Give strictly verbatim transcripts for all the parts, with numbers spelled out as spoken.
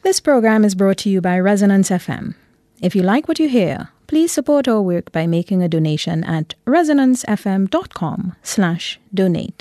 This program is brought to you by Resonance F M. If you like what you hear, please support our work by making a donation at resonancefm.com slash donate.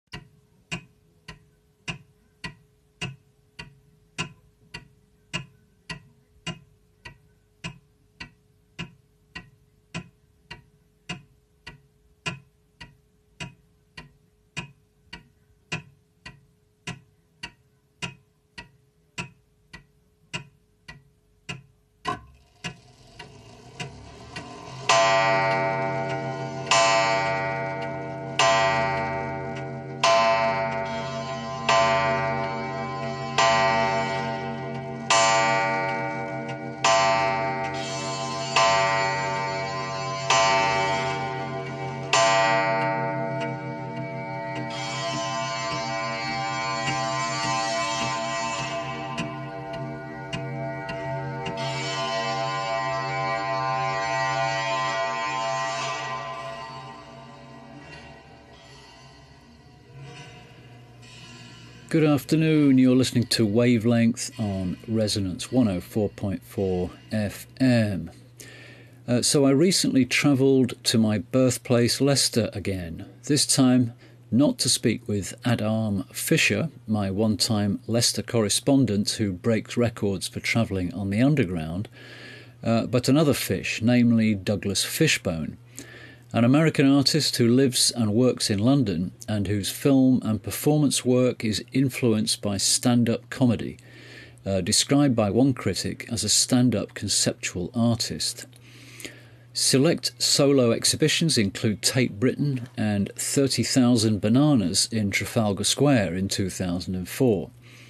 Good afternoon, you're listening to Wavelength on Resonance one oh four point four F M. Uh, so I recently travelled to my birthplace Leicester again, this time not to speak with Adam Fisher, my one-time Leicester correspondent who breaks records for travelling on the Underground, uh, but another fish, namely Douglas Fishbone, an American artist who lives and works in London and whose film and performance work is influenced by stand-up comedy, uh, described by one critic as a stand-up conceptual artist. Select solo exhibitions include Tate Britain and thirty thousand Bananas in Trafalgar Square in two thousand four.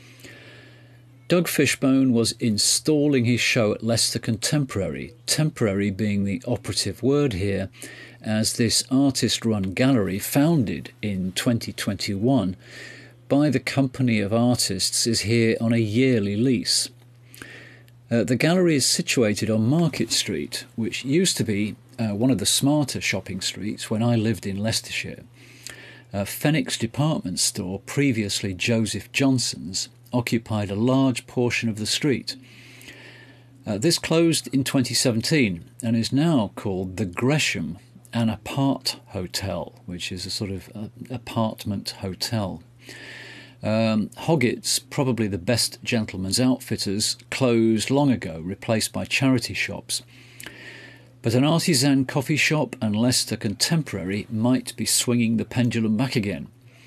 Doug Fishbone was installing his show at Leicester Contemporary, temporary being the operative word here, as this artist-run gallery, founded in twenty twenty-one by the Company of Artists, is here on a yearly lease. Uh, the gallery is situated on Market Street, which used to be uh, one of the smarter shopping streets when I lived in Leicestershire. Uh, Phoenix department store, previously Joseph Johnson's, occupied a large portion of the street. Uh, this closed in twenty seventeen and is now called the Gresham, an apart hotel, which is a sort of uh, apartment hotel. Um, Hoggett's, probably the best gentlemen's outfitters, closed long ago, replaced by charity shops. But an artisan coffee shop and Leicester Contemporary might be swinging the pendulum back again.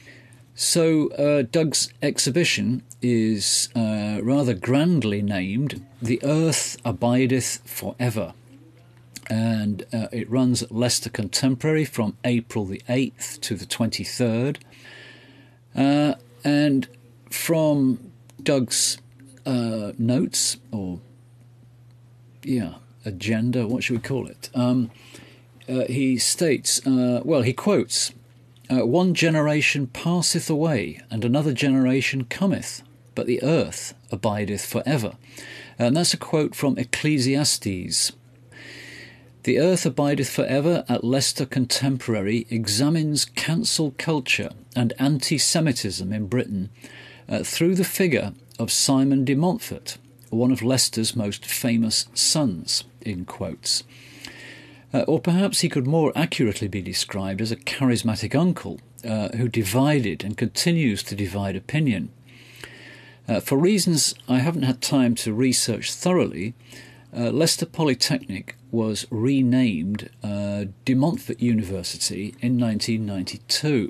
So uh, Doug's exhibition is uh, rather grandly named The Earth Abideth Forever. And uh, it runs at Leicester Contemporary from April the eighth to the twenty-third. Uh, and from Doug's uh, notes, or, yeah, agenda, what should we call it? Um, uh, he states, uh, well, he quotes, uh, one generation passeth away, and another generation cometh, but the earth abideth forever. And that's a quote from Ecclesiastes. The Earth Abideth Forever at Leicester Contemporary examines cancel culture and anti-Semitism in Britain uh, through the figure of Simon de Montfort, one of Leicester's most famous sons, in quotes. Uh, or perhaps he could more accurately be described as a charismatic uncle uh, who divided and continues to divide opinion. Uh, for reasons I haven't had time to research thoroughly, Uh, Leicester Polytechnic was renamed uh, De Montfort University in nineteen ninety-two.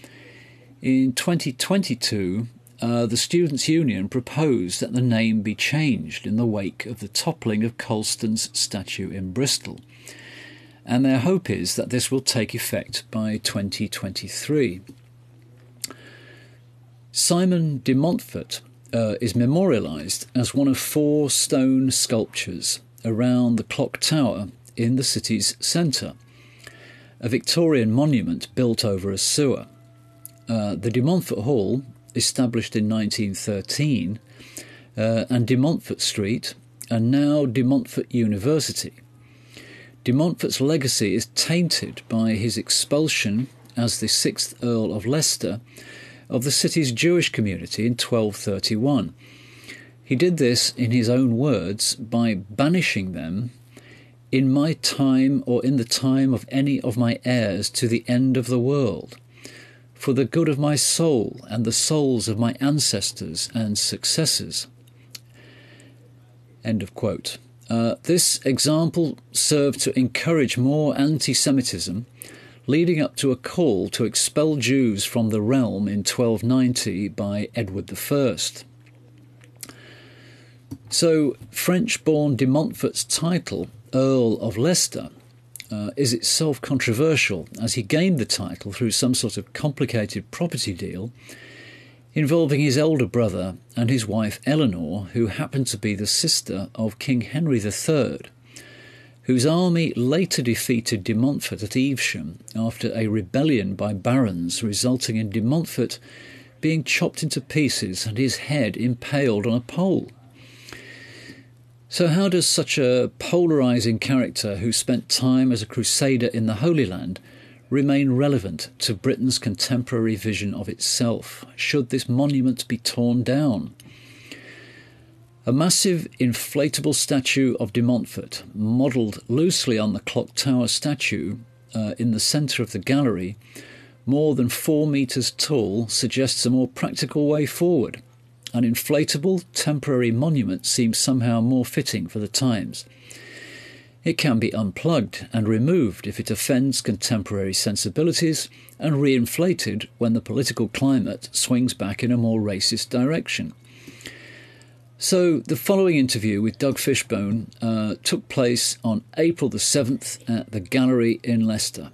In twenty twenty-two, uh, the Students' Union proposed that the name be changed in the wake of the toppling of Colston's statue in Bristol, and their hope is that this will take effect by twenty twenty-three. Simon de Montfort Uh, is memorialised as one of four stone sculptures around the clock tower in the city's centre, a Victorian monument built over a sewer. Uh, the De Montfort Hall, established in nineteen thirteen, uh, and De Montfort Street, and now De Montfort University. De Montfort's legacy is tainted by his expulsion as the sixth Earl of Leicester of the city's Jewish community in twelve thirty-one. He did this, in his own words, by banishing them in my time or in the time of any of my heirs to the end of the world, for the good of my soul and the souls of my ancestors and successors. End of quote. Uh, this example served to encourage more anti-Semitism, leading up to a call to expel Jews from the realm in twelve ninety by Edward the First. So, French-born de Montfort's title, Earl of Leicester, uh, is itself controversial, as he gained the title through some sort of complicated property deal involving his elder brother and his wife Eleanor, who happened to be the sister of King Henry the Third, whose army later defeated de Montfort at Evesham after a rebellion by barons, resulting in de Montfort being chopped into pieces and his head impaled on a pole. So how does such a polarising character who spent time as a crusader in the Holy Land remain relevant to Britain's contemporary vision of itself? Should this monument be torn down? A massive inflatable statue of de Montfort, modelled loosely on the clock tower statue uh, in the centre of the gallery, more than four metres tall, suggests a more practical way forward. An inflatable, temporary monument seems somehow more fitting for the times. It can be unplugged and removed if it offends contemporary sensibilities, and re-inflated when the political climate swings back in a more racist direction. So the following interview with Doug Fishbone uh, took place on April the seventh at the Gallery in Leicester.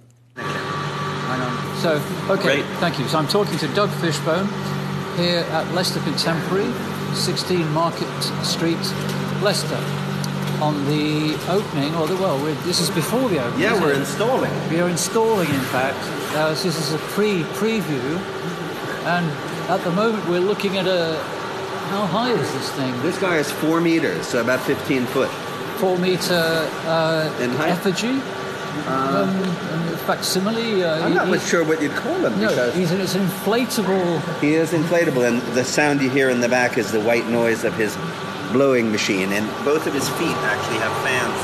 So, okay, Great. Thank you. So I'm talking to Doug Fishbone here at Leicester Contemporary, sixteen Market Street, Leicester, on the opening, or the, well, we're, this is before the opening. Yeah, we're it? installing. We are installing, in fact. Uh, so this is a pre-preview, and at the moment we're looking at a, how high is this thing? This guy is four meters, so about fifteen foot. Four meter uh, in height. Effigy? Uh, um, facsimile? Uh, I'm not he, sure what you'd call him. No, because he's an, it's an inflatable... He is inflatable, and the sound you hear in the back is the white noise of his blowing machine, and both of his feet actually have fans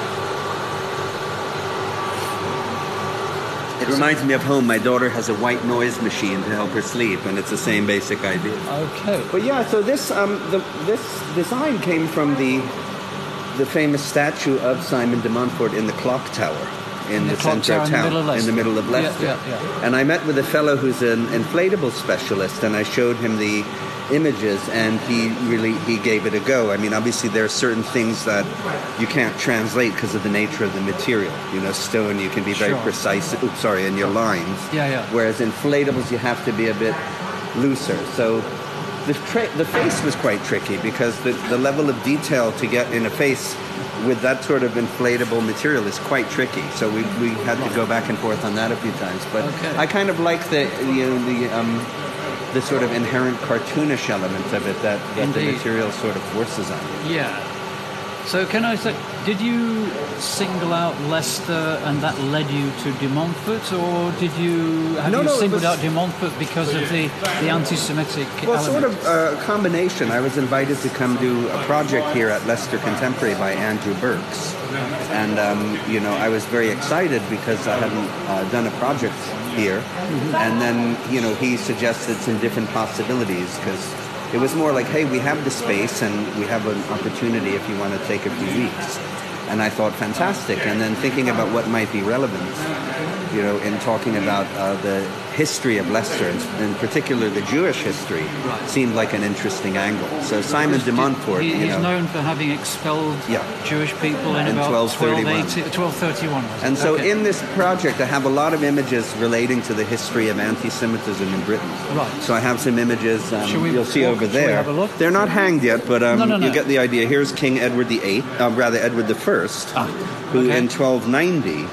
inside. It reminds me of home. My daughter has a white noise machine to help her sleep, and it's the same basic idea. Okay. But yeah, so this um, the, this design came from the the famous statue of Simon de Montfort in the clock tower in, in the, the center of town, in the, in the middle of Leicester. Yeah, yeah, yeah. And I met with a fellow who's an inflatable specialist, and I showed him the images, and he really he gave it a go. I mean, obviously there are certain things that you can't translate because of the nature of the material. You know, stone, you can be very sure. precise. Oops, sorry, in your lines. Yeah, yeah. Whereas inflatables, you have to be a bit looser. So the tra- the face was quite tricky because the the level of detail to get in a face with that sort of inflatable material is quite tricky. So we we had to go back and forth on that a few times. But okay. I kind of like the you know the um. the sort of inherent cartoonish element of it that, that the material sort of forces on you. Yeah. So can I say, did you single out Leicester and that led you to de Montfort, or did you have no, you no, singled was, out de Montfort because of the, the anti-Semitic well, element? sort of a combination. I was invited to come do a project here at Leicester Contemporary by Andrew Burks. And, um, you know, I was very excited because I hadn't uh, done a project here. Mm-hmm. And then, you know, he suggested some different possibilities because it was more like, hey, we have the space and we have an opportunity if you want to take a few weeks. And I thought, fantastic. And then thinking about what might be relevant, you know, in talking about uh, the history of Leicester, in particular the Jewish history, right. seemed like an interesting angle. So Simon de Montfort, he, you he's know, known for having expelled yeah. Jewish people in, in about twelve thirty-one. twelve thirty-one. And so okay. in this project, I have a lot of images relating to the history of anti-Semitism in Britain. Right. So I have some images um, we, you'll see walk, over there. We have a look? They're not hanged yet, but um, no, no, no. you get the idea. Here's King Edward the Eighth, uh, rather Edward the First, ah, who okay. in twelve ninety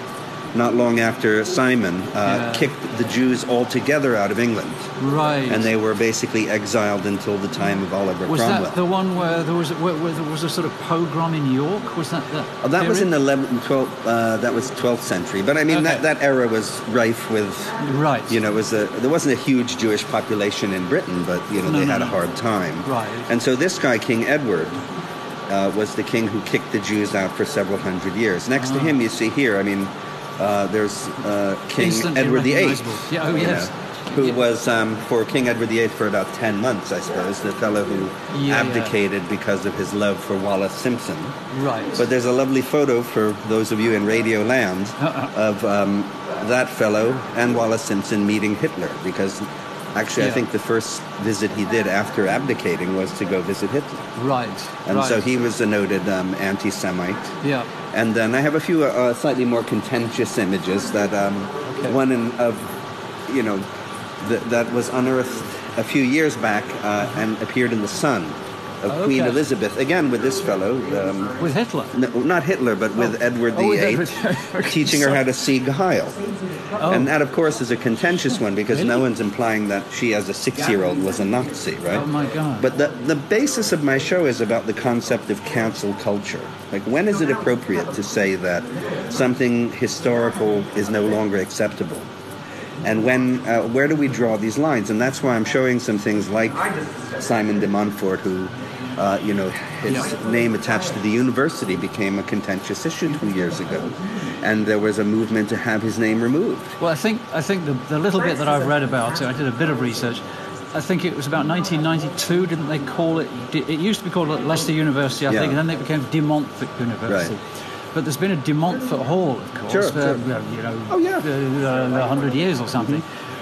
not long after Simon uh, Yeah. kicked the Jews altogether out of England. Right. And they were basically exiled until the time of Oliver was Cromwell. that the one where there was where, where there was a sort of pogrom in York? Was that the? Oh, that was in period? the eleventh, twelfth. Uh, that was twelfth century. But I mean, Okay. that, that era was rife with, Right. you know, it was a, there wasn't a huge Jewish population in Britain, but you know No, they no, had no. a hard time. Right. And so this guy, King Edward, uh, was the king who kicked the Jews out for several hundred years. Next to Ah. him, you see here. I mean, uh, there's uh, King Instantly Edward the Eighth. recognisable. Yeah, oh, you yes. know, who Yeah. was um, for King Edward the Eighth for about ten months, I suppose, the fellow who Yeah, yeah. abdicated because of his love for Wallace Simpson. Right. But there's a lovely photo for those of you in Radio Land Uh-uh. of um, that fellow and Wallace Simpson meeting Hitler, because actually I Yeah. think the first visit he did after abdicating was to go visit Hitler. Right. And right. so he was a noted um, anti-Semite. Yeah. And then I have a few uh, slightly more contentious images that um, Okay. one in, of, you know, th- that was unearthed a few years back uh, and appeared in The Sun of Queen Okay. Elizabeth, again with this fellow. Um, With Hitler. no, not Hitler, but with Edward Oh, with the Edward. Eighth, Okay, teaching her sorry. how to see guile. Oh. And that, of course, is a contentious one because no Really? one's implying that she, as a six-year-old, was a Nazi, right? Oh my God. But the, the basis of my show is about the concept of cancel culture. Like, when is it appropriate to say that something historical is no longer acceptable? And when, uh, where do we draw these lines? And that's why I'm showing some things like Simon de Montfort, who, uh, you know, his Yeah. name attached to the university became a contentious issue two years ago. And there was a movement to have his name removed. Well, I think I think the, the little bit that I've read about it, I did a bit of research. I think it was about nineteen ninety-two, didn't they call it? It used to be called Leicester University, I Yeah. think, and then it became De Montfort University. Right. But there's been a De Montfort Hall, of course, Sure, for sure. well, you know, Oh, yeah. uh, a hundred years or something.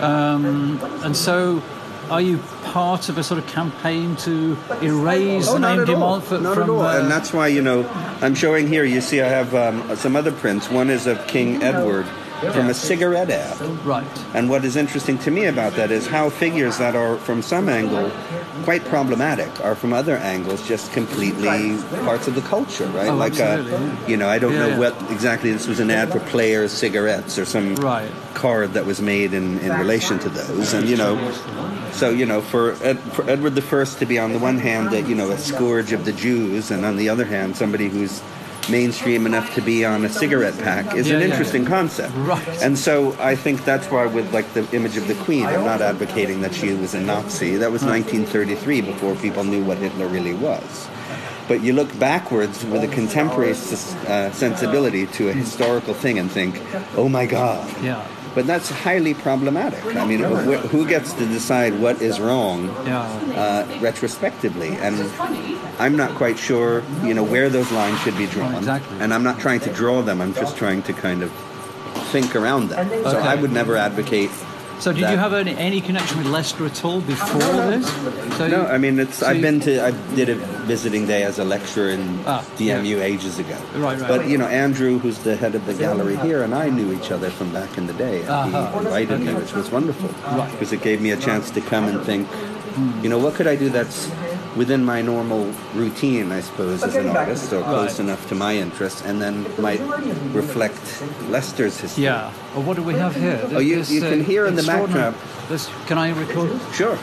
Um, and so, are you part of a sort of campaign to erase the name De Montfort Not from? at all. Uh, And that's why, you know, I'm showing here, you see I have um, some other prints. One is of King Edward from a cigarette ad. right. And what is interesting to me about that is how figures that are from some angle quite problematic are from other angles just completely parts of the culture, right? Oh, like, absolutely, uh, yeah. you know, I don't Yeah, know yeah. what exactly this was, an ad for Players cigarettes or some Right. card that was made in, in relation to those. And, you know, so, you know, for, Ed, for Edward the First to be on the one hand, uh, you know, a scourge of the Jews, and on the other hand, somebody who's mainstream enough to be on a cigarette pack is Yeah, an yeah, interesting yeah. concept. Right. And so I think that's why with like the image of the Queen, I'm not advocating that she was a Nazi. That was nineteen thirty-three before people knew what Hitler really was. But you look backwards with a contemporary uh, sensibility to a historical thing and think, oh my God. Yeah. But that's highly problematic. I mean, wh- who gets to decide what is wrong Yeah. uh, retrospectively? And I'm not quite sure, you know, where those lines should be drawn. Exactly. And I'm not trying to draw them. I'm just trying to kind of think around them. So Okay. I would never advocate. So, did that- you have any, any connection with Leicester at all before this? So No, you- I mean, it's. so I've you- been to. I did a visiting day as a lecturer in Ah, D M U ages ago. Right, right. But you know, Andrew, who's the head of the gallery here, and I knew each other from back in the day. And Uh-huh. he invited me, Okay. which was wonderful, Right. because it gave me a chance to come and think. You know, what could I do that's within my normal routine, I suppose, as an artist, or close Right. enough to my interests, and then might reflect Leicester's history. Yeah. Well, what do we have here? Oh, you- This, you can hear in the extraordinary- backdrop. This, can I record? Sure.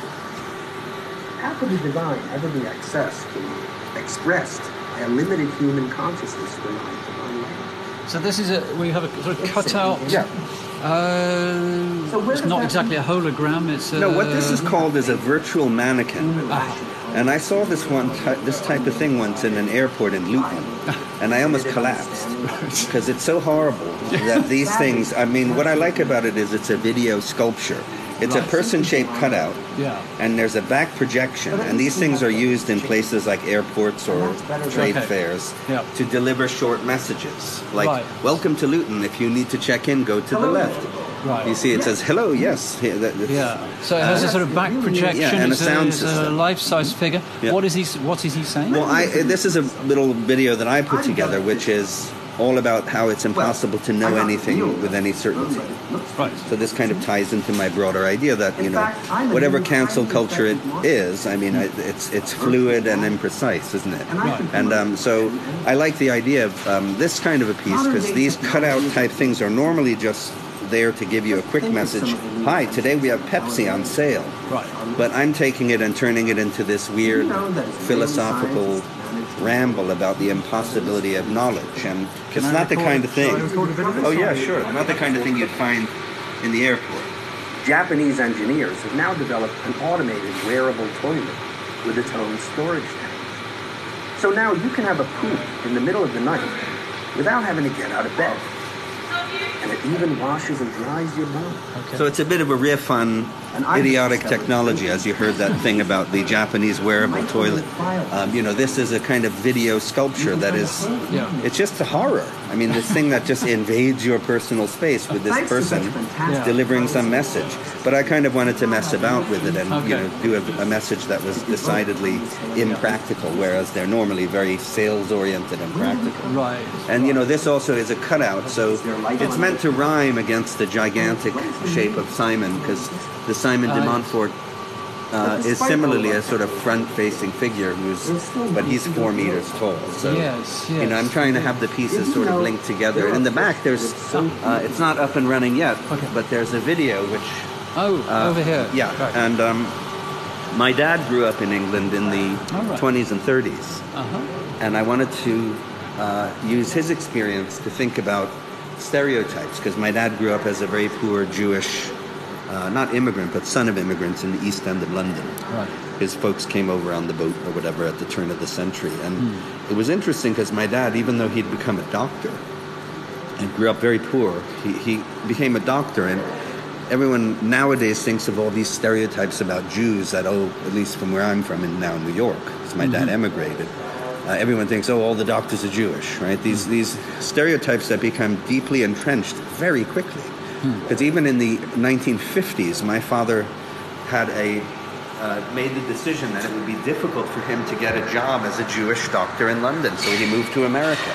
How could the divine ever be accessed, expressed, a limited human consciousness for divine life? So this is a. We have a sort of cutout. Yeah. Uh, it's not exactly a hologram. It's a, No, what this is called is a virtual mannequin. Ah, And I saw this one, ty- this type of thing once in an airport in Luton, and I almost collapsed because it's so horrible that these things. I mean, what I like about it is it's a video sculpture. It's a Right. person-shaped cutout, yeah. and there's a back projection, and these things are used in places like airports or trade Okay. fairs Yeah. to deliver short messages, like Right. "Welcome to Luton. If you need to check in, go to the left." Right. You see, it says "Hello, yes." Here, that- that's- Yeah. So it has a sort of back projection. Yeah, and a it's sound it's a system. life-size figure. Yeah. What is he? What is he saying? Well, I this is a little video that I put together, which is all about how it's impossible to know anything with any certainty. Right. So this kind of ties into my broader idea that, you know, whatever cancel culture it is, I mean, it's it's fluid and imprecise, isn't it? Right. And um, so I like the idea of um, this kind of a piece, because these cutout type things are normally just there to give you a quick message. Hi, today we have Pepsi on sale. Right. But I'm taking it and turning it into this weird philosophical ramble about the impossibility of knowledge, and it's Can I not the record- kind of thing. shall I record a bit of this, Oh or- yeah, sure. Not the kind of thing you'd find in the airport. Japanese engineers have now developed an automated wearable toilet with its own storage tank. So now you can have a poop in the middle of the night without having to get out of bed. And it even washes and dries your body. So it's a bit of a riff on idiotic technology, as you heard that thing about the Japanese wearable toilet. Um, you know, this is a kind of video sculpture that is, Yeah. it's just a horror. I mean, this thing that just invades your personal space with this person Yeah. delivering some message. But I kind of wanted to mess about with it and, you Okay. know, do a, a message that was decidedly impractical, whereas they're normally very sales-oriented and practical. Right. And, you know, this also is a cutout, so it's meant to rhyme against the gigantic shape of Simon, because the Simon de Montfort uh, is similarly a sort of front-facing figure, who's, but he's four meters tall. So, Yes, yes. you know, I'm trying to have the pieces sort of linked together. And in the back, there's, uh, it's not up and running yet, Okay. but there's a video which... Oh, uh, over here. Yeah, Right. and um, my dad grew up in England in the All right. twenties and thirties. Uh-huh. And I wanted to uh, use his experience to think about stereotypes, because my dad grew up as a very poor Jewish, uh, not immigrant, but son of immigrants in the East End of London. Right. His folks came over on the boat or whatever at the turn of the century. And Hmm. it was interesting because my dad, even though he'd become a doctor and grew up very poor, he, he became a doctor. And everyone nowadays thinks of all these stereotypes about Jews that, oh, at least from where I'm from in now New York, because my dad emigrated. Uh, everyone thinks, oh, all the doctors are Jewish, right? These these stereotypes that become deeply entrenched very quickly. Because even in the nineteen fifties, my father had a uh, made the decision that it would be difficult for him to get a job as a Jewish doctor in London, so he moved to America.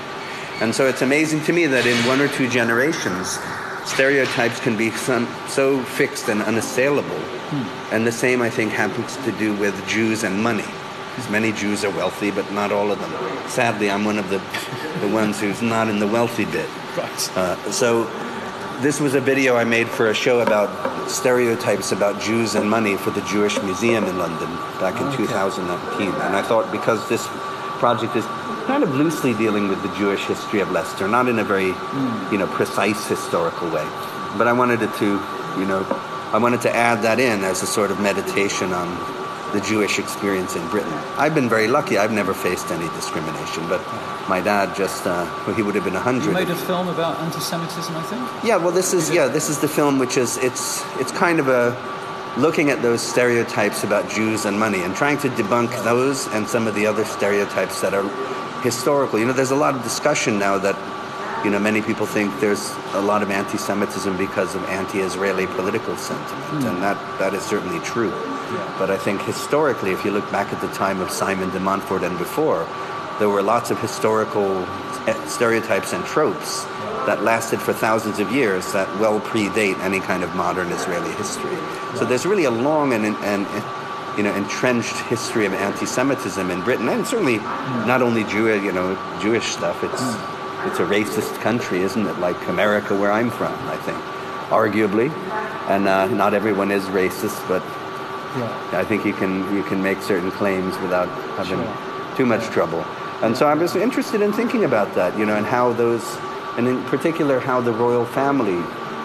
And so it's amazing to me that in one or two generations, stereotypes can be some, so fixed and unassailable. And the same, I think, happens to do with Jews and money. Because many Jews are wealthy, but not all of them. Sadly, I'm one of the, the ones who's not in the wealthy bit. Right. Uh, so this was a video I made for a show about stereotypes about Jews and money for the Jewish Museum in London back in Okay. two thousand nineteen. And I thought, because this project is kind of loosely dealing with the Jewish history of Leicester, not in a very, you know, precise historical way, but I wanted it to, you know, I wanted to add that in as a sort of meditation on the Jewish experience in Britain. I've been very lucky. I've never faced any discrimination, but my dad just, uh, well, he would have been a hundred. You made a film about anti-Semitism, I think? Yeah, well, this is yeah, this is the film, which is it's it's kind of a looking at those stereotypes about Jews and money and trying to debunk those and some of the other stereotypes that are historical. You know, there's a lot of discussion now that, you know, many people think there's a lot of anti-Semitism because of anti-Israeli political sentiment, and that that is certainly true. But I think historically, if you look back at the time of Simon de Montfort and before, there were lots of historical stereotypes and tropes that lasted for thousands of years that well predate any kind of modern Israeli history. So there's really a long and, and you know, entrenched history of anti-Semitism in Britain, and certainly not only Jew, you know, Jewish stuff. It's it's a racist country, isn't it? Like America, where I'm from, I think, arguably, and uh, not everyone is racist, but. Yeah. I think you can you can make certain claims without having Sure. too much trouble. And so I was interested in thinking about that, you know, and how those, and in particular how the royal family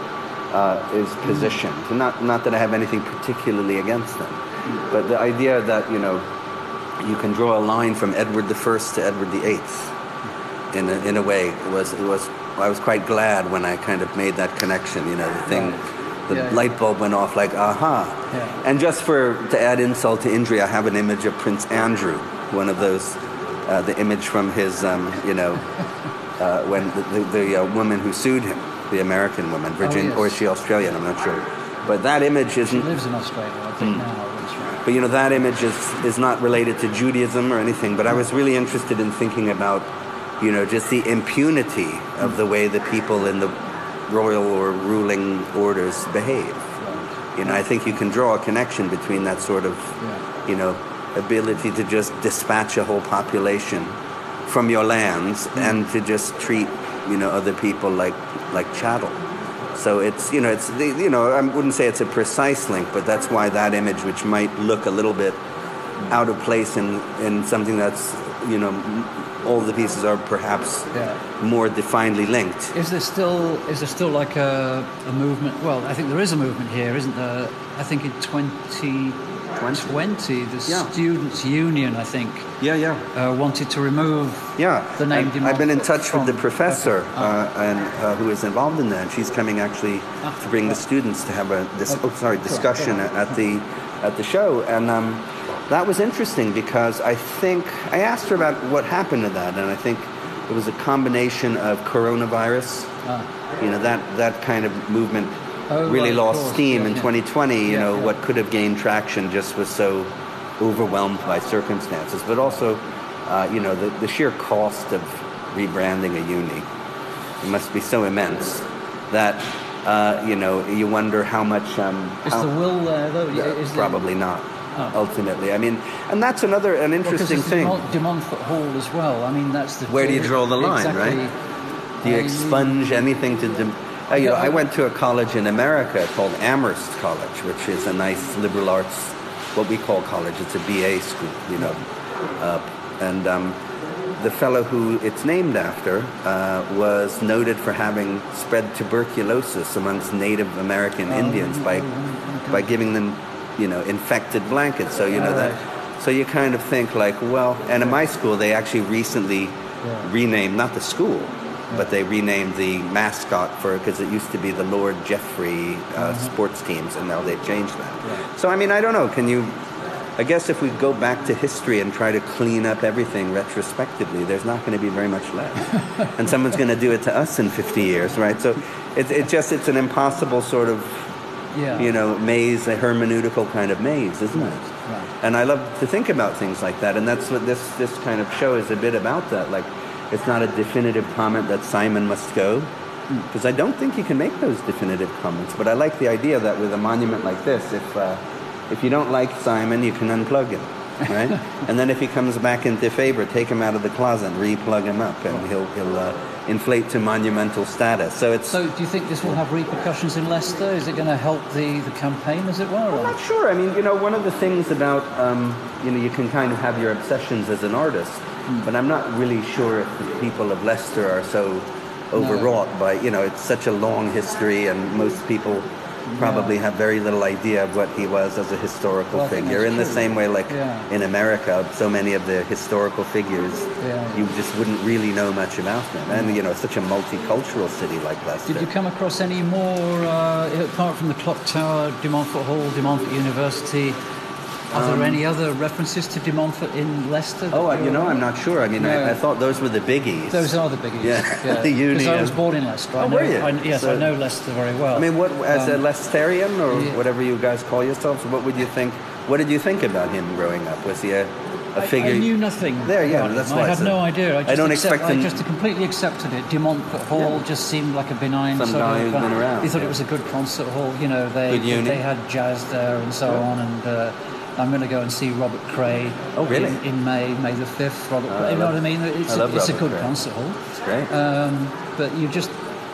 uh, is positioned. And not not that I have anything particularly against them, but the idea that, you know, you can draw a line from Edward the First to Edward the Eighth. In a, in a way, it was it was I was quite glad when I kind of made that connection. You know, the thing. Right. The Yeah, yeah. light bulb went off like, aha. Yeah. And just for to add insult to injury, I have an image of Prince Andrew, one of those, uh, the image from his, um, you know, uh, when the, the, the uh, woman who sued him, the American woman, Virginia, yes. or is she Australian? I'm not sure. But that image She isn't. lives in Australia, I think, now. That's right. But you know, that image is is not related to Judaism or anything. But I was really interested in thinking about you know, just the impunity of the way the people in the royal or ruling orders behave. You know, I think you can draw a connection between that sort of, yeah. you know, ability to just dispatch a whole population from your lands mm. and to just treat, you know, other people like like chattel. So it's, you know, it's, the, you know, I wouldn't say it's a precise link, but that's why that image, which might look a little bit out of place in, in something that's, you know, all the pieces are perhaps yeah. more definedly linked. Is there still is there still like a, a movement? Well, I think there is a movement here, isn't there? I think in twenty twenty, the yeah. Students' Union, I think, yeah, yeah, uh, wanted to remove yeah. the name. I, I've been in touch from, with the professor okay. uh, and uh, who is involved in that. And she's coming actually ah, to bring right. the students to have a dis- okay. oh, sorry discussion right. at the at the show and. Um, That was interesting because I think I asked her about what happened to that, and I think it was a combination of coronavirus. Ah. You know, that that kind of movement oh, really right, lost steam yeah, in yeah. twenty twenty. You yeah, know, yeah. what could have gained traction just was so overwhelmed by circumstances. But also, uh, you know, the, the sheer cost of rebranding a uni, it must be so immense that uh, you know you wonder how much. Um, Is how, the will there though? Uh, Is probably there... not. Oh. Ultimately, I mean, and that's another an interesting well, thing. De Montfort Hall as well. I mean, that's the where do you draw the line, exactly. right? Do you expunge anything to? De- oh, you know, I went to a college in America called Amherst College, which is a nice liberal arts, what we call college. It's a B A school, you know, uh, and um, the fellow who it's named after uh, was noted for having spread tuberculosis amongst Native American oh, Indians by okay. by giving them. You know, infected blankets. So, you know, that, so you kind of think like, well, and in my school, they actually recently yeah. renamed, not the school, yeah. but they renamed the mascot for, because it used to be the Lord Jeffrey uh, mm-hmm. sports teams, and now they've changed that. Yeah. So, I mean, I don't know, can you, I guess if we go back to history and try to clean up everything retrospectively, there's not going to be very much left. And someone's going to do it to us in fifty years, right? So it, it just, it's an impossible sort of, Yeah. you know, maze, a hermeneutical kind of maze, isn't it? Right. And I love to think about things like that, and that's what this, this kind of show is a bit about that. Like, it's not a definitive comment that Simon must go, because mm. I don't think you can make those definitive comments, but I like the idea that with a monument like this, if uh, if you don't like Simon, you can unplug him, right? And then if he comes back into favor, take him out of the closet and re-plug him up, and he'll... he'll uh, inflate to monumental status. So it's. So do you think this will have repercussions in Leicester? Is it going to help the, the campaign, as it were? I'm not sure. I mean, you know, one of the things about, um, you know, you can kind of have your obsessions as an artist, mm. but I'm not really sure if the people of Leicester are so overwrought no. by, you know, it's such a long history, and most people probably yeah. have very little idea of what he was as a historical well, figure. In true. the same way, like yeah. in America, so many of the historical figures, yeah. you just wouldn't really know much about them. And, you know, such a multicultural city like Leicester. Did you come across any more, uh, apart from the Clock Tower, De Montfort Hall, De Montfort University, are um, there any other references to De Montfort in Leicester? Oh, you know, I'm not sure. I mean, no. I, I thought those were the biggies. Those are the biggies. Yeah, yeah. the uni. Because I was born in Leicester. Oh, I know, were you? I, yes, so, I know Leicester very well. I mean, what as um, a Leicesterian or yeah. whatever you guys call yourselves, what would you think? What did you think about him growing up? Was he a, a figure? I, I knew nothing. There, yeah, that's why I had no idea. I, just I don't accept, expect him. I just completely accepted it. De Montfort Hall yeah. just seemed like a benign Some sort guy of. who's been around. He thought yeah. it was a good concert hall. You know, they good uni. they had jazz there and so yeah. on, and. Uh, I'm going to go and see Robert Cray. Oh, really? In, in May, May the fifth. Robert oh, Cray. You know what I mean? It's, I love a, it's Robert a good Cray. concert hall. It's great. Um, but you just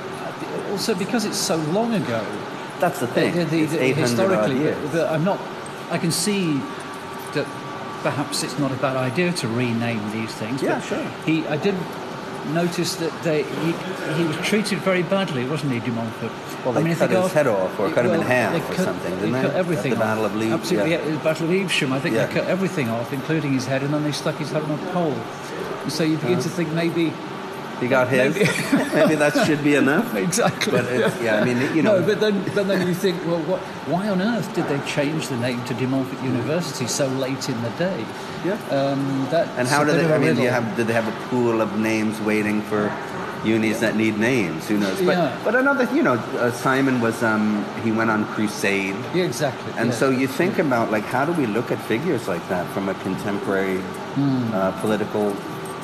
also because it's so long ago. That's the thing. The, the, it's the, eight hundred historically, odd years. But I'm not. I can see that perhaps it's not a bad idea to rename these things. Yeah, but sure. He, I did notice that they, he, he was treated very badly, wasn't he, De Montfort? Well, they I mean, cut his off, head off or cut well, him in half they or cut, something, they didn't they? Cut everything At the off. Battle of Leeds. Absolutely, yeah. yeah, the Battle of Evesham. I think yeah. they cut everything off, including his head, and then they stuck his head on a pole. And so you begin uh, to think maybe... He got his. Maybe, maybe that should be enough. Exactly. But it's, yeah, I mean, you know. No, but then, but then you think, well, what? Why on earth did they change the name to De Montfort University so late in the day? Yeah. Um, that. And how did they? I mean, do you have? Did they have a pool of names waiting for unis yeah. that need names? Who knows? But yeah. but another, you know, uh, Simon was um, he went on crusade. Yeah, exactly. And yeah. so you think about like how do we look at figures like that from a contemporary mm. uh, political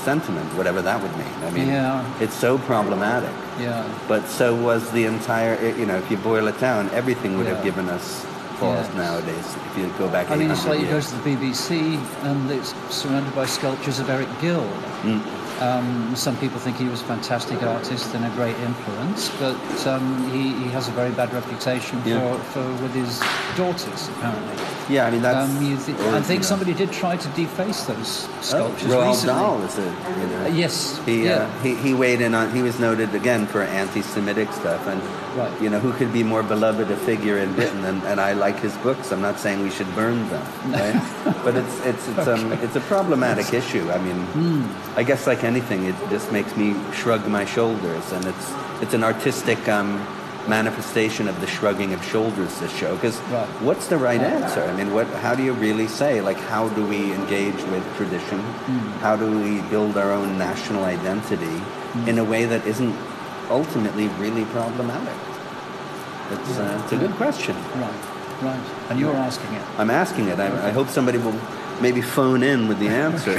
sentiment, whatever that would mean. I mean, yeah. it's so problematic. Yeah. But so was the entire, you know, if you boil it down, everything would yeah. have given us pause yes. nowadays, if you go back I mean, it's like years. you go to the B B C and it's surrounded by sculptures of Eric Gill. Mm. Um, some people think he was a fantastic artist and a great influence, but um, he, he has a very bad reputation for, yeah. for with his daughters, apparently. Yeah, I mean, that's... Um, you th- or, I think you know. somebody did try to deface those sculptures oh, Roald recently. Dahl is a, you know, Uh, yes, he, yeah. uh, he he weighed in on, he was noted again for anti-Semitic stuff, and Right. you know, who could be more beloved a figure in Britain, and, and I like his books. I'm not saying we should burn them, right? But it's it's it's um it's a problematic issue. I mean, mm. I guess like anything, it just makes me shrug my shoulders, and it's it's an artistic um manifestation of the shrugging of shoulders, this show, because right. what's the right answer? I mean, what? How do you really say, like, how do we engage with tradition? Mm. How do we build our own national identity mm. in a way that isn't ultimately really problematic? It's, uh, it's a good question. Right, right. And you're asking it. I'm asking it. I, okay. I hope somebody will maybe phone in with the answer.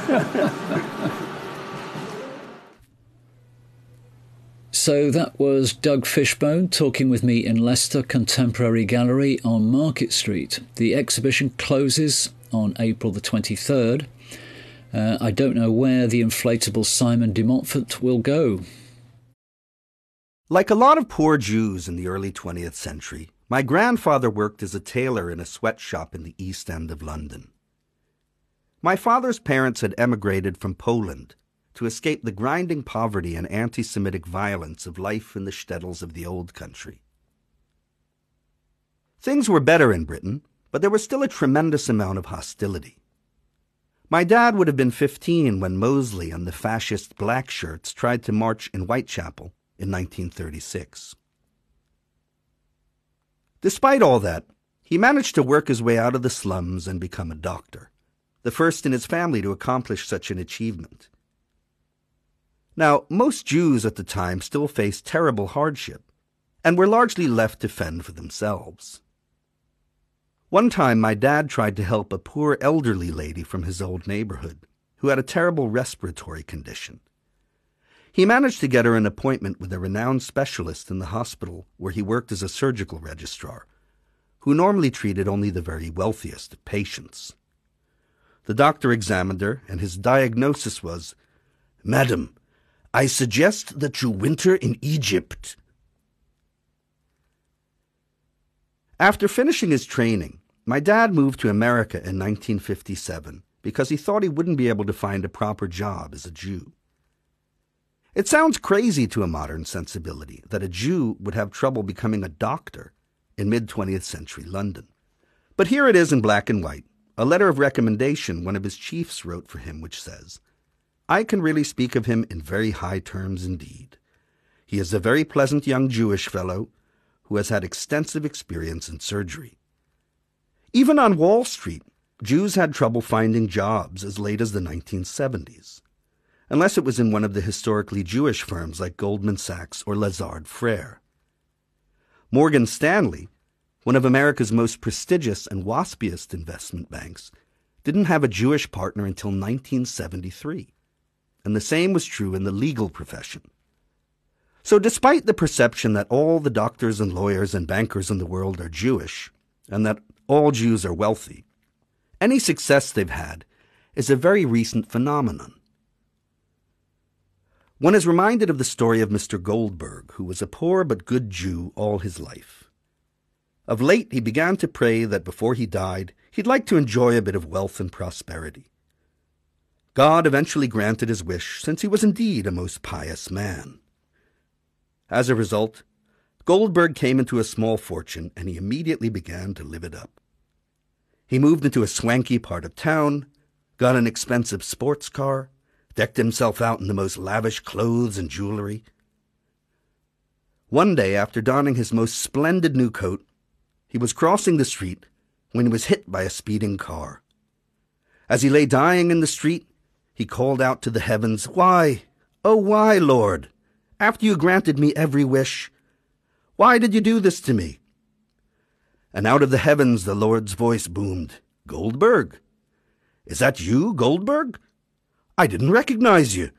So that was Doug Fishbone talking with me in Leicester Contemporary Gallery on Market Street. The exhibition closes on April the twenty-third. Uh, I don't know where the inflatable Simon de Montfort will go. Like a lot of poor Jews in the early twentieth century, my grandfather worked as a tailor in a sweatshop in the East End of London. My father's parents had emigrated from Poland to escape the grinding poverty and anti-Semitic violence of life in the shtetls of the old country. Things were better in Britain, but there was still a tremendous amount of hostility. My dad would have been fifteen when Mosley and the fascist black shirts tried to march in Whitechapel in nineteen thirty-six. Despite all that, he managed to work his way out of the slums and become a doctor, the first in his family to accomplish such an achievement. Now, most Jews at the time still faced terrible hardship, and were largely left to fend for themselves. One time my dad tried to help a poor elderly lady from his old neighborhood, who had a terrible respiratory condition. He managed to get her an appointment with a renowned specialist in the hospital where he worked as a surgical registrar, who normally treated only the very wealthiest of patients. The doctor examined her, and his diagnosis was, "Madam, I suggest that you winter in Egypt." After finishing his training, my dad moved to America in nineteen fifty-seven because he thought he wouldn't be able to find a proper job as a Jew. It sounds crazy to a modern sensibility that a Jew would have trouble becoming a doctor in mid-twentieth century London. But here it is in black and white, a letter of recommendation one of his chiefs wrote for him, which says, "I can really speak of him in very high terms indeed. He is a very pleasant young Jewish fellow who has had extensive experience in surgery." Even on Wall Street, Jews had trouble finding jobs as late as the nineteen seventies, unless it was in one of the historically Jewish firms like Goldman Sachs or Lazard Frere. Morgan Stanley, one of America's most prestigious and waspiest investment banks, didn't have a Jewish partner until nineteen seventy-three, and the same was true in the legal profession. So despite the perception that all the doctors and lawyers and bankers in the world are Jewish, and that all Jews are wealthy, any success they've had is a very recent phenomenon. One is reminded of the story of Mister Goldberg, who was a poor but good Jew all his life. Of late, he began to pray that before he died, he'd like to enjoy a bit of wealth and prosperity. God eventually granted his wish, since he was indeed a most pious man. As a result, Goldberg came into a small fortune, and he immediately began to live it up. He moved into a swanky part of town, got an expensive sports car, decked himself out in the most lavish clothes and jewelry. One day, after donning his most splendid new coat, he was crossing the street when he was hit by a speeding car. As he lay dying in the street, he called out to the heavens, "Why, oh why, Lord, after you granted me every wish, why did you do this to me?" And out of the heavens the Lord's voice boomed, "Goldberg, is that you, Goldberg? I didn't recognize you.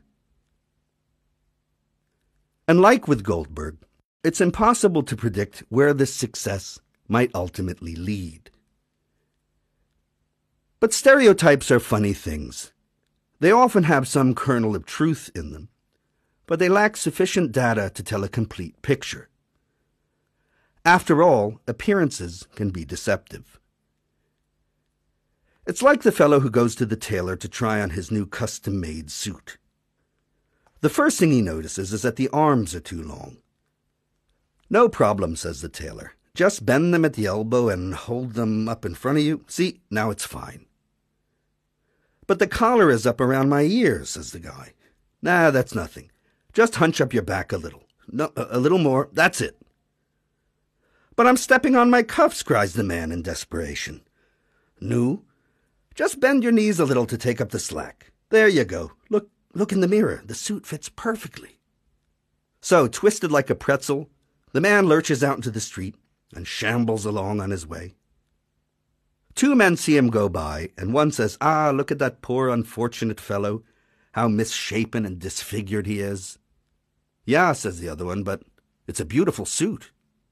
And like with Goldberg, it's impossible to predict where this success might ultimately lead. But stereotypes are funny things. They often have some kernel of truth in them, but they lack sufficient data to tell a complete picture. After all, appearances can be deceptive. It's like the fellow who goes to the tailor to try on his new custom-made suit. The first thing he notices is that the arms are too long. "No problem," says the tailor. "Just bend them at the elbow and hold them up in front of you. See, now it's fine." "But the collar is up around my ears," says the guy. "Nah, that's nothing. Just hunch up your back a little. No, a little more. That's it." "But I'm stepping on my cuffs," cries the man in desperation. "No, just bend your knees a little to take up the slack. There you go. Look, look in the mirror. The suit fits perfectly." So, twisted like a pretzel, the man lurches out into the street and shambles along on his way. Two men see him go by, and one says, "Ah, look at that poor unfortunate fellow, how misshapen and disfigured he is." "Yeah," says the other one, "but it's a beautiful suit."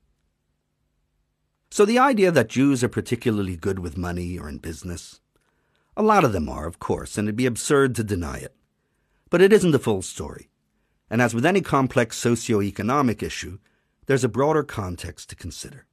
So the idea that Jews are particularly good with money or in business, a lot of them are, of course, and it'd be absurd to deny it. But it isn't the full story. And as with any complex socio-economic issue, there's a broader context to consider.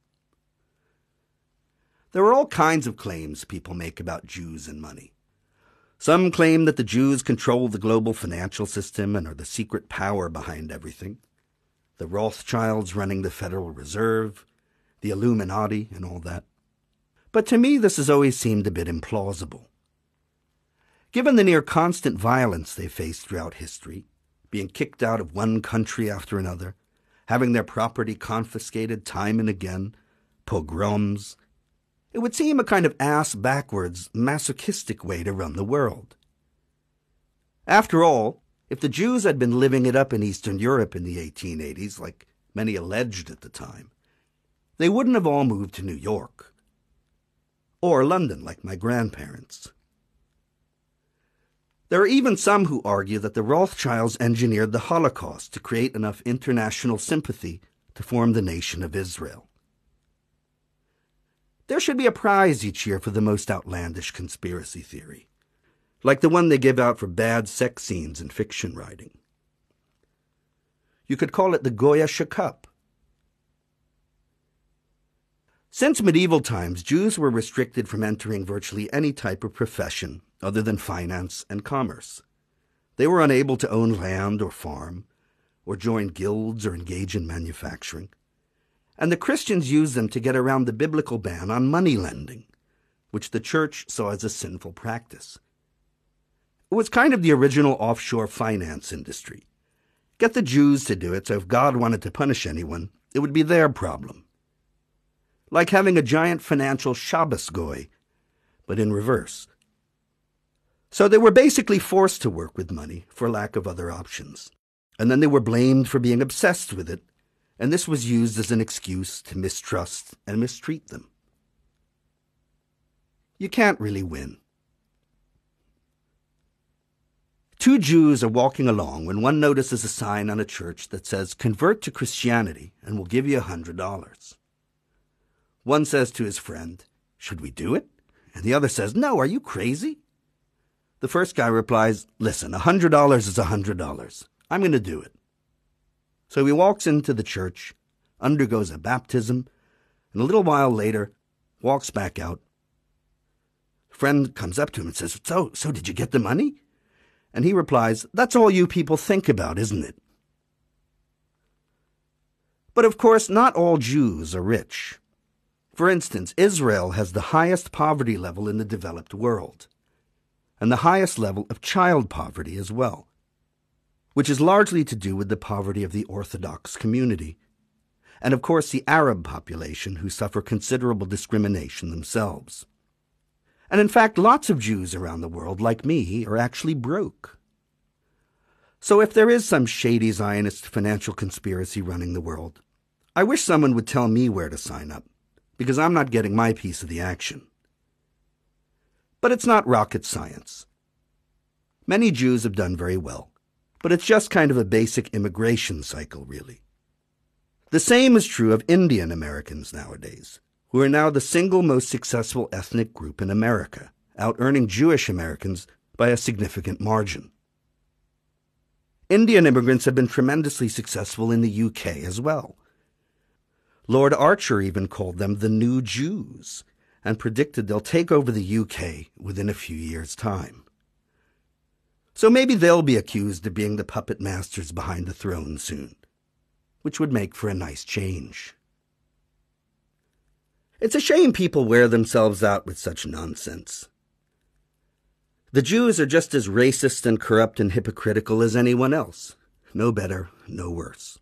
There are all kinds of claims people make about Jews and money. Some claim that the Jews control the global financial system and are the secret power behind everything. The Rothschilds running the Federal Reserve, the Illuminati, and all that. But to me, this has always seemed a bit implausible. Given the near constant violence they faced throughout history, being kicked out of one country after another, having their property confiscated time and again, pogroms, it would seem a kind of ass-backwards, masochistic way to run the world. After all, if the Jews had been living it up in Eastern Europe in the eighteen eighties, like many alleged at the time, they wouldn't have all moved to New York. Or London, like my grandparents. There are even some who argue that the Rothschilds engineered the Holocaust to create enough international sympathy to form the nation of Israel. There should be a prize each year for the most outlandish conspiracy theory, like the one they give out for bad sex scenes in fiction writing. You could call it the Goya Shekup. Since medieval times, Jews were restricted from entering virtually any type of profession other than finance and commerce. They were unable to own land or farm, or join guilds or engage in manufacturing. And the Christians used them to get around the biblical ban on money lending, which the church saw as a sinful practice. It was kind of the original offshore finance industry. Get the Jews to do it, so if God wanted to punish anyone, it would be their problem. Like having a giant financial Shabbos goy, but in reverse. So they were basically forced to work with money for lack of other options. And then they were blamed for being obsessed with it, and this was used as an excuse to mistrust and mistreat them. You can't really win. Two Jews are walking along when one notices a sign on a church that says, "Convert to Christianity and we'll give you a hundred dollars." One says to his friend, "Should we do it?" And the other says, "No, are you crazy?" The first guy replies, "Listen, a hundred dollars is a hundred dollars. I'm going to do it." So he walks into the church, undergoes a baptism, and a little while later walks back out. A friend comes up to him and says, so, so did you get the money? And he replies, "That's all you people think about, isn't it?" But of course, not all Jews are rich. For instance, Israel has the highest poverty level in the developed world, and the highest level of child poverty as well, which is largely to do with the poverty of the Orthodox community, and of course the Arab population, who suffer considerable discrimination themselves. And in fact, lots of Jews around the world, like me, are actually broke. So if there is some shady Zionist financial conspiracy running the world, I wish someone would tell me where to sign up, because I'm not getting my piece of the action. But it's not rocket science. Many Jews have done very well, but it's just kind of a basic immigration cycle, really. The same is true of Indian Americans nowadays, who are now the single most successful ethnic group in America, out-earning Jewish Americans by a significant margin. Indian immigrants have been tremendously successful in the U K as well. Lord Archer even called them the New Jews and predicted they'll take over the U K within a few years' time. So maybe they'll be accused of being the puppet masters behind the throne soon, which would make for a nice change. It's a shame people wear themselves out with such nonsense. The Jews are just as racist and corrupt and hypocritical as anyone else. No better, no worse.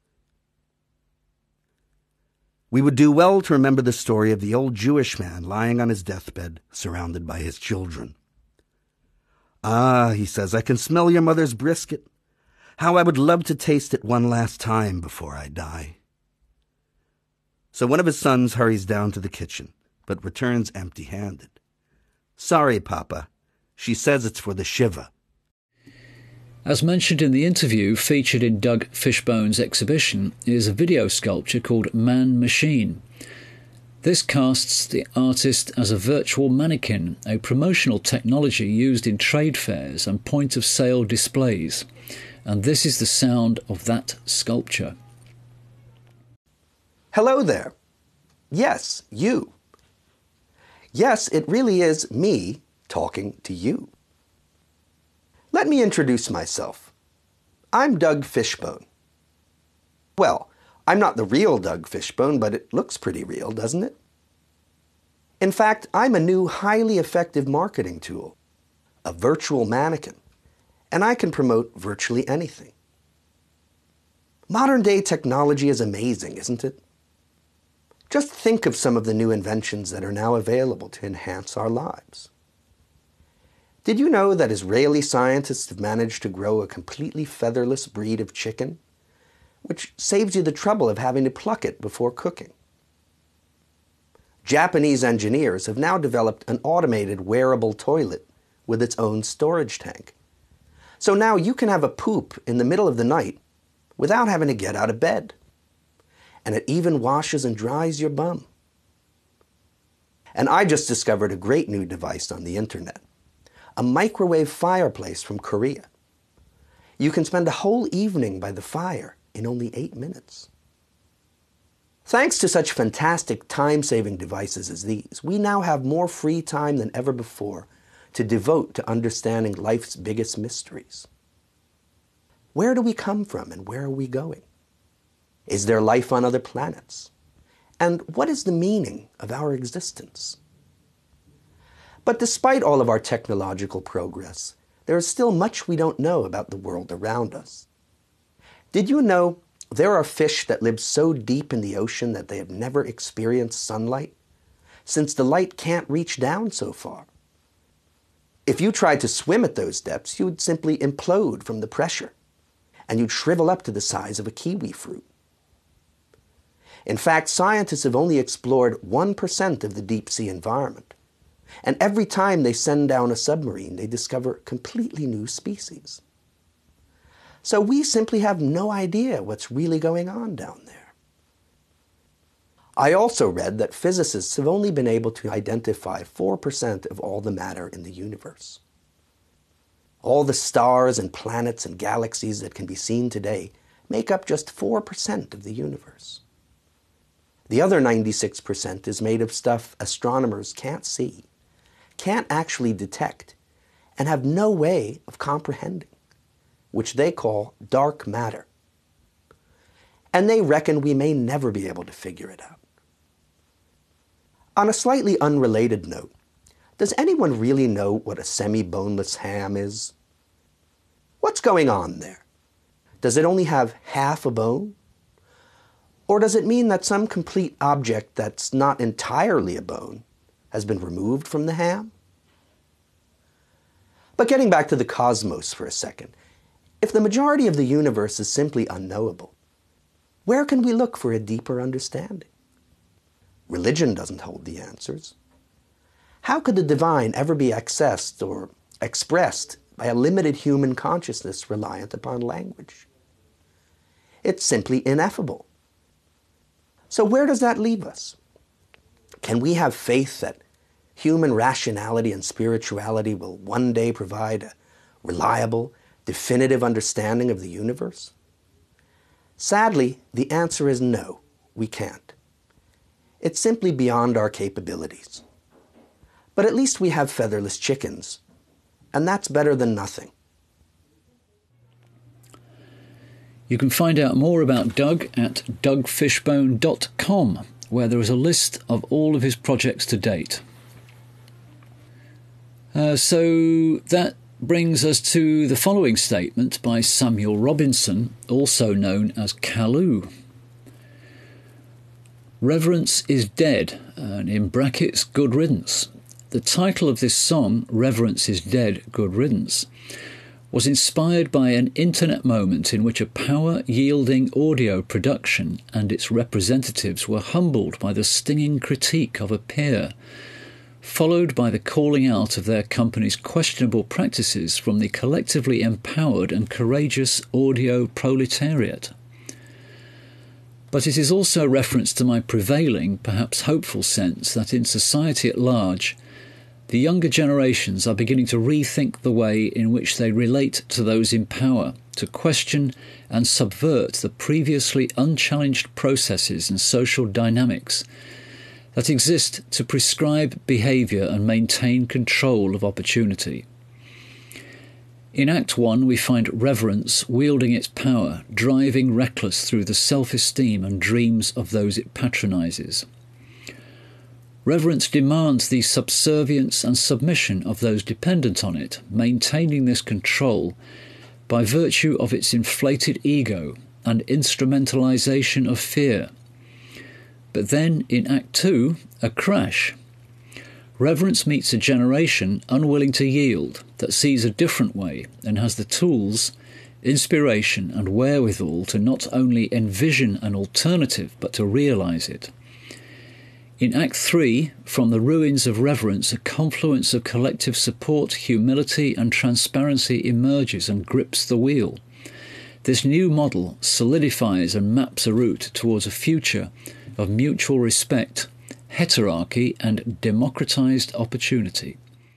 We would do well to remember the story of the old Jewish man lying on his deathbed, surrounded by his children. "Ah," he says, "I can smell your mother's brisket. How I would love to taste it one last time before I die." So one of his sons hurries down to the kitchen, but returns empty-handed. "Sorry, Papa. She says it's for the Shiva." As mentioned in the interview featured in Doug Fishbone's exhibition is a video sculpture called Man Machine. This casts the artist as a virtual mannequin, a promotional technology used in trade fairs and point-of-sale displays. And this is the sound of that sculpture. Hello there. Yes, you. Yes, it really is me talking to you. Let me introduce myself. I'm Doug Fishbone. Well, I'm not the real Doug Fishbone, but it looks pretty real, doesn't it? In fact, I'm a new highly effective marketing tool, a virtual mannequin, and I can promote virtually anything. Modern day technology is amazing, isn't it? Just think of some of the new inventions that are now available to enhance our lives. Did you know that Israeli scientists have managed to grow a completely featherless breed of chicken, which saves you the trouble of having to pluck it before cooking? Japanese engineers have now developed an automated wearable toilet with its own storage tank. So now you can have a poop in the middle of the night without having to get out of bed. And it even washes and dries your bum. And I just discovered a great new device on the internet, a microwave fireplace from Korea. You can spend a whole evening by the fire in only eight minutes. Thanks to such fantastic time-saving devices as these, we now have more free time than ever before to devote to understanding life's biggest mysteries. Where do we come from and where are we going? Is there life on other planets? And what is the meaning of our existence? But despite all of our technological progress, there is still much we don't know about the world around us. Did you know there are fish that live so deep in the ocean that they have never experienced sunlight, since the light can't reach down so far? If you tried to swim at those depths, you would simply implode from the pressure, and you'd shrivel up to the size of a kiwi fruit. In fact, scientists have only explored one percent of the deep sea environment, and every time they send down a submarine, they discover completely new species. So we simply have no idea what's really going on down there. I also read that physicists have only been able to identify four percent of all the matter in the universe. All the stars and planets and galaxies that can be seen today make up just four percent of the universe. The other ninety-six percent is made of stuff astronomers can't see, can't actually detect, and have no way of comprehending, which they call dark matter. And they reckon we may never be able to figure it out. On a slightly unrelated note, does anyone really know what a semi-boneless ham is? What's going on there? Does it only have half a bone? Or does it mean that some complete object that's not entirely a bone has been removed from the ham? But getting back to the cosmos for a second, if the majority of the universe is simply unknowable, where can we look for a deeper understanding? Religion doesn't hold the answers. How could the divine ever be accessed or expressed by a limited human consciousness reliant upon language. It's simply ineffable. So where does that leave us? Can we have faith that human rationality and spirituality will one day provide a reliable, definitive understanding of the universe? Sadly, the answer is no, we can't. It's simply beyond our capabilities. But at least we have featherless chickens, and that's better than nothing. You can find out more about Doug at doug fishbone dot com, where there is a list of all of his projects to date. Uh, so that brings us to the following statement by Samuel Robinson, also known as Kalu. Reverence is dead, and in brackets, good riddance. The title of this song, Reverence is Dead, Good Riddance, was inspired by an internet moment in which a power-yielding audio production and its representatives were humbled by the stinging critique of a peer, followed by the calling out of their company's questionable practices from the collectively empowered and courageous audio proletariat. But it is also a reference to my prevailing, perhaps hopeful sense that in society at large, the younger generations are beginning to rethink the way in which they relate to those in power, to question and subvert the previously unchallenged processes and social dynamics that exist to prescribe behaviour and maintain control of opportunity. In Act One, we find reverence wielding its power, driving reckless through the self-esteem and dreams of those it patronises. Reverence demands the subservience and submission of those dependent on it, maintaining this control by virtue of its inflated ego and instrumentalisation of fear. But then, in Act Two, a crash. Reverence meets a generation unwilling to yield, that sees a different way and has the tools, inspiration and wherewithal to not only envision an alternative but to realise it. In Act Three, from the ruins of reverence, a confluence of collective support, humility and transparency emerges and grips the wheel. This new model solidifies and maps a route towards a future of mutual respect, heterarchy and democratised opportunity.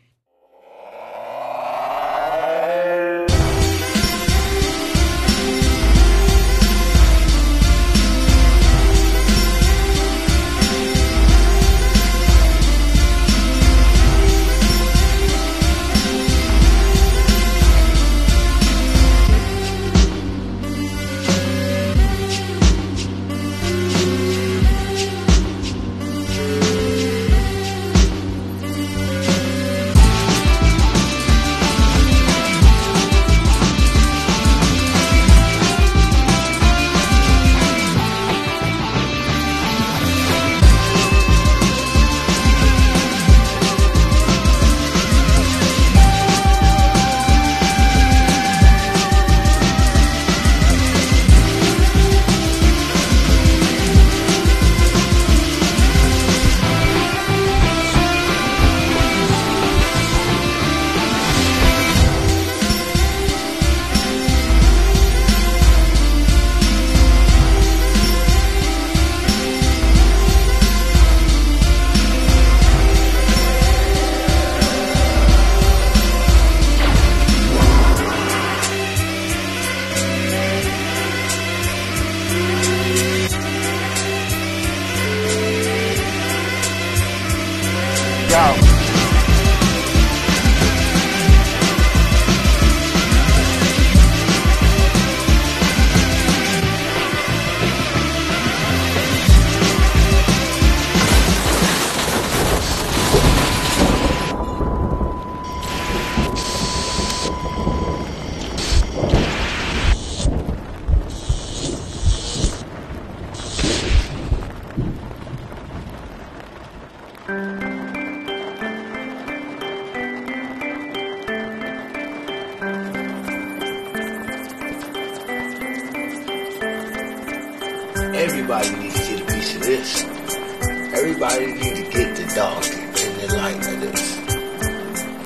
Everybody needs to get a piece of this. Everybody needs to get the dark and the light of this. Because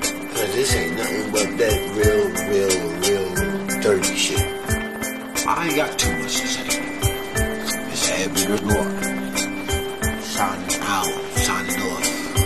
Cause this ain't nothing but that real, real, real dirty shit. I ain't got too much to say. It's Happy Report. Signing out, signing off.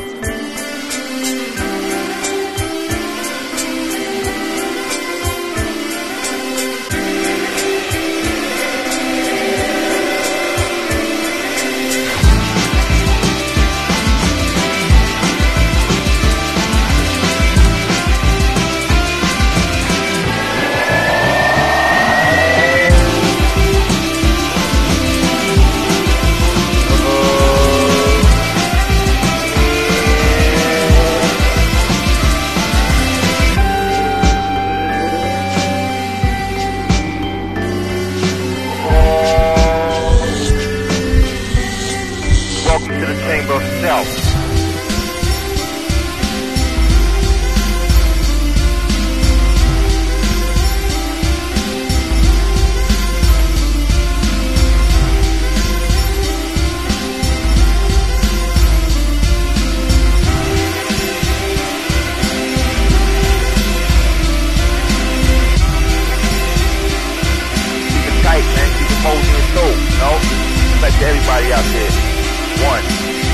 Everybody out there, one.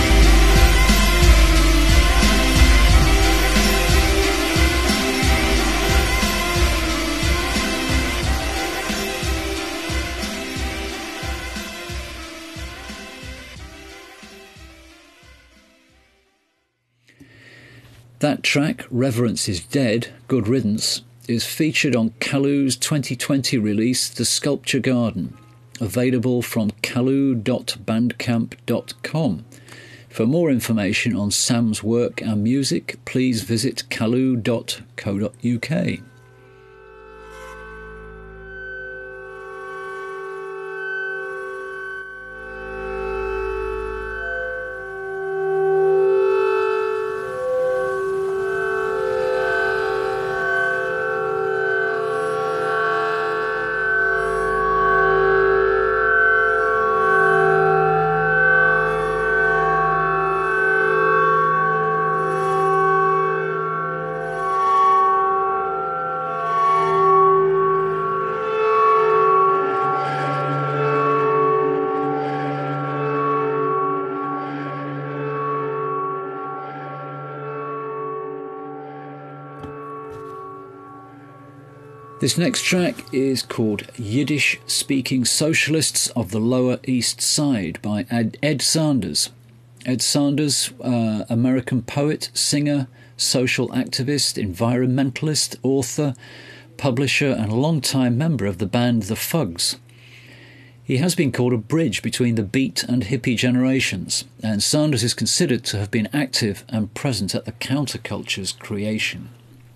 That track, Reverence is Dead, Good Riddance, is featured on Kalu's twenty twenty release, The Sculpture Garden, available from kalu dot bandcamp dot com. For more information on Sam's work and music, please visit kalu dot co dot uk. This next track is called Yiddish-Speaking Socialists of the Lower East Side by Ed Sanders. Ed Sanders, uh, American poet, singer, social activist, environmentalist, author, publisher and longtime member of the band The Fugs. He has been called a bridge between the beat and hippie generations, and Sanders is considered to have been active and present at the counterculture's creation.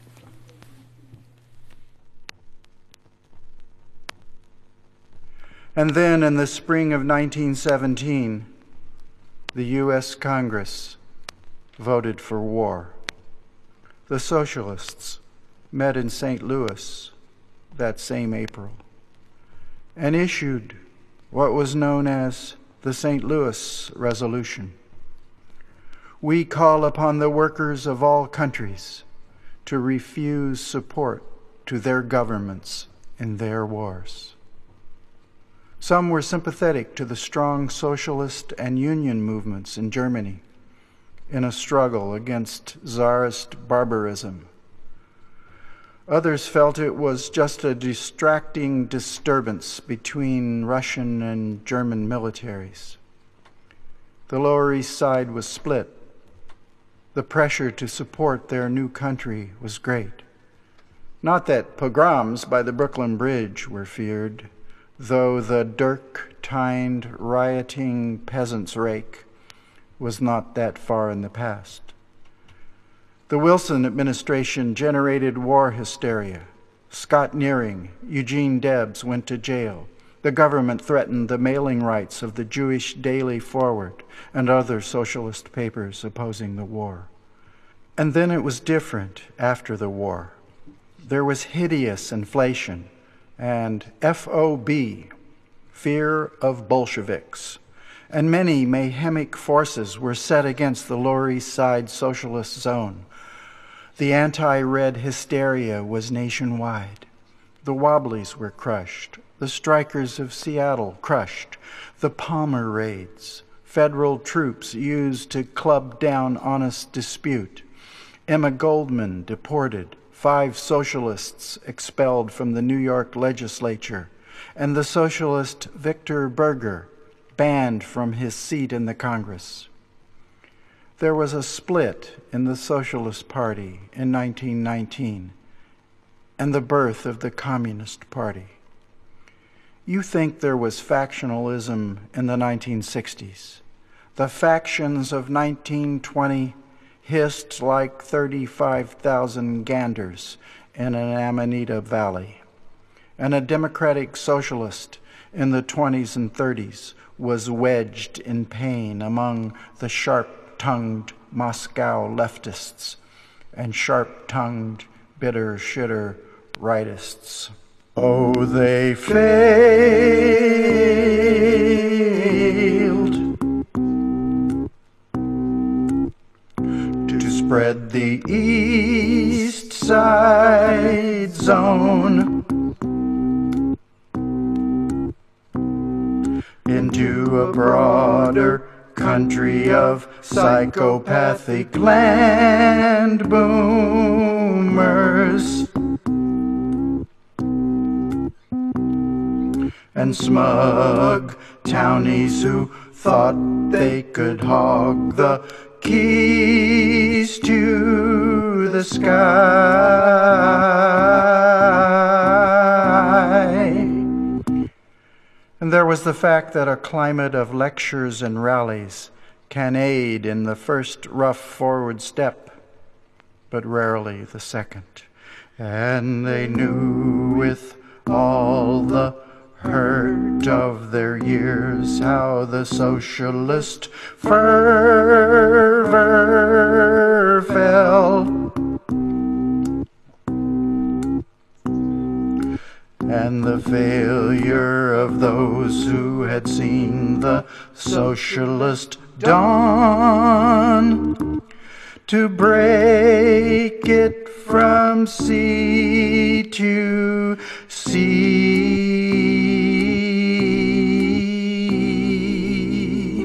And then in the spring of nineteen seventeen, the U S Congress voted for war. The socialists met in Saint Louis that same April and issued what was known as the Saint Louis Resolution. We call upon the workers of all countries to refuse support to their governments in their wars. Some were sympathetic to the strong socialist and union movements in Germany in a struggle against Tsarist barbarism. Others felt it was just a distracting disturbance between Russian and German militaries. The Lower East Side was split. The pressure to support their new country was great. Not that pogroms by the Brooklyn Bridge were feared, though the dirk-tined, rioting peasants' rake was not that far in the past. The Wilson administration generated war hysteria. Scott Nearing, Eugene Debs went to jail. The government threatened the mailing rights of the Jewish Daily Forward and other socialist papers opposing the war. And then it was different after the war. There was hideous inflation and F O B, fear of Bolsheviks, and many mayhemic forces were set against the Lower East Side socialist zone. The anti-red hysteria was nationwide. The Wobblies were crushed. The strikers of Seattle crushed. The Palmer raids, federal troops used to club down honest dispute. Emma Goldman deported, five socialists expelled from the New York legislature, and the socialist Victor Berger banned from his seat in the Congress. There was a split in the Socialist Party in nineteen nineteen and the birth of the Communist Party. You think there was factionalism in the nineteen sixties. The factions of nineteen twenty hissed like thirty-five thousand ganders in an Amanita Valley. And a democratic socialist in the twenties and thirties was wedged in pain among the sharp-tongued Moscow leftists and sharp-tongued, bitter, shitter rightists. Oh, they failed to spread the East Side Zone into a broader country of psychopathic land boomers and smug townies who thought they could hog the keys to the sky. And there was the fact that a climate of lectures and rallies can aid in the first rough forward step, but rarely the second. And they knew with all the hurt of their years how the socialist fervor fell. And the failure of those who had seen the socialist dawn to break it from sea to sea.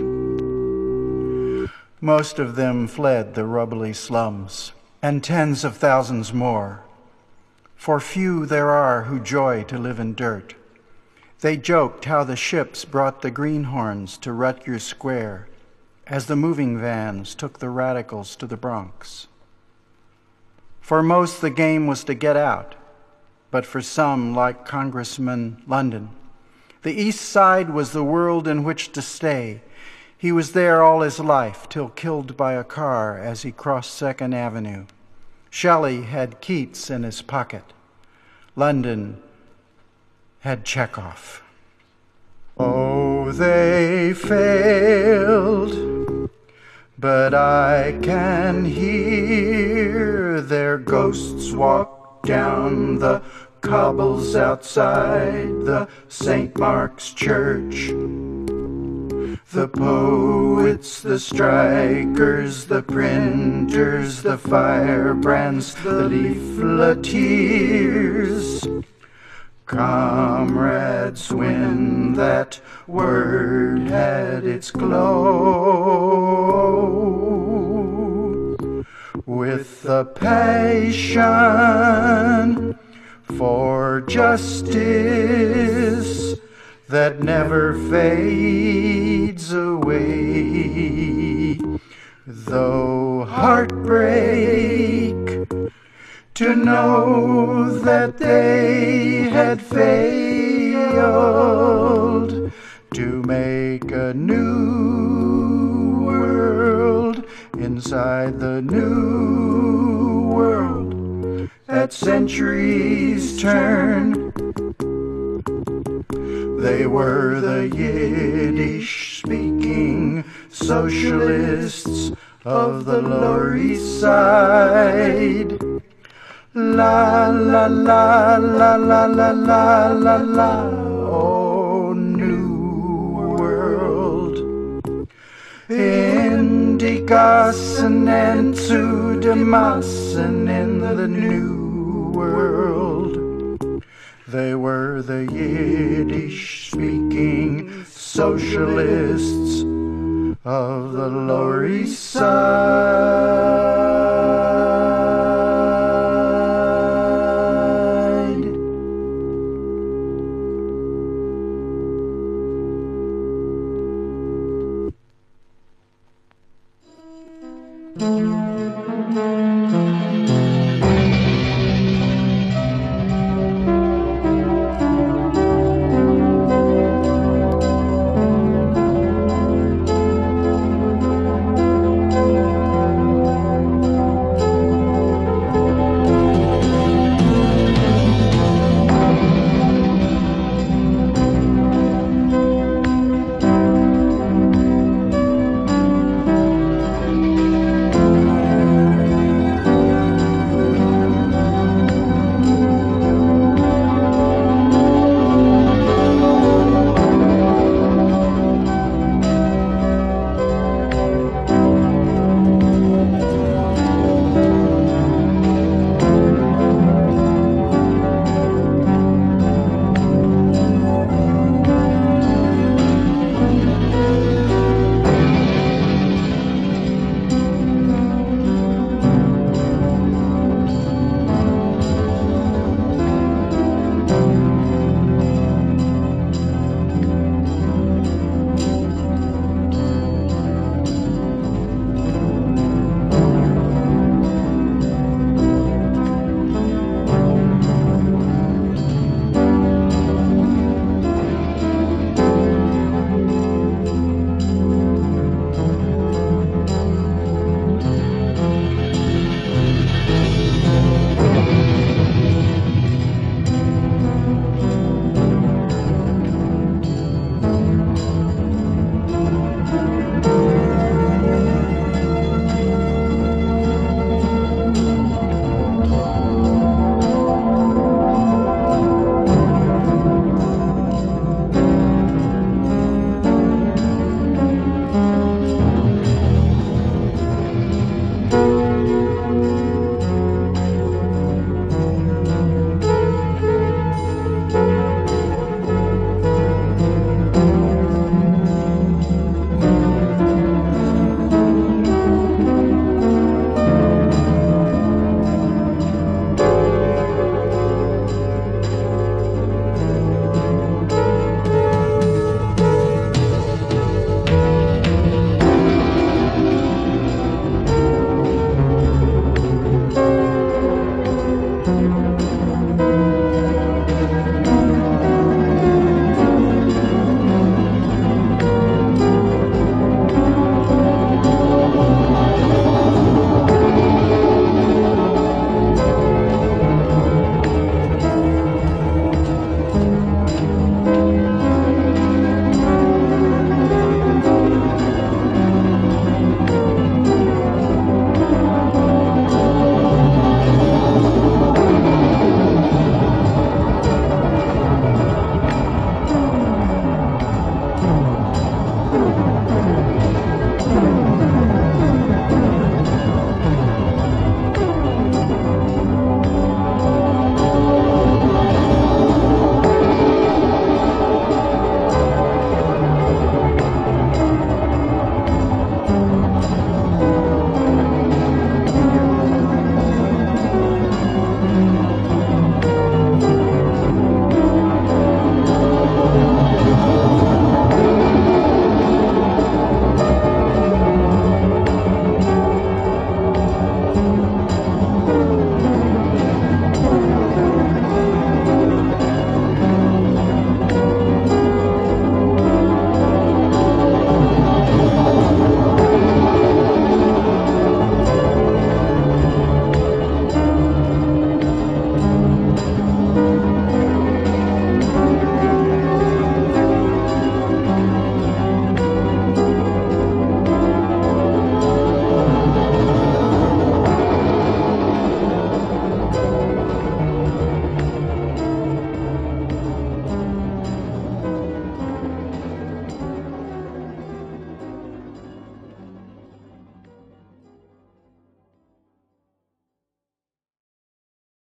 Most of them fled the rubbly slums, and tens of thousands more. For few there are who joy to live in dirt. They joked how the ships brought the greenhorns to Rutgers Square as the moving vans took the radicals to the Bronx. For most, the game was to get out, but for some, like Congressman London, the East Side was the world in which to stay. He was there all his life, till killed by a car as he crossed Second Avenue. Shelley had Keats in his pocket. London had Chekhov. Oh, they failed, but I can hear their ghosts walk down the cobbles outside the Saint Mark's Church. The poets, the strikers, the printers, the firebrands, the leafleteers. Comrades, when that word had its glow, with the passion for justice that never fades away, though heartbreak to know that they had failed to make a new world inside the new world at centuries turn. They were the Yiddish-speaking socialists of the Lower East Side. La la la la la la la la la, oh new world. Indian seek us an end to Demassen in the New World. They were the Yiddish-speaking socialists of the Lower East Side.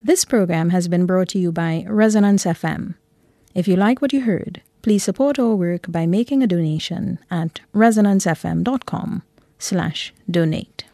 This program has been brought to you by Resonance F M. If you like what you heard, please support our work by making a donation at resonance f m dot com slash donate.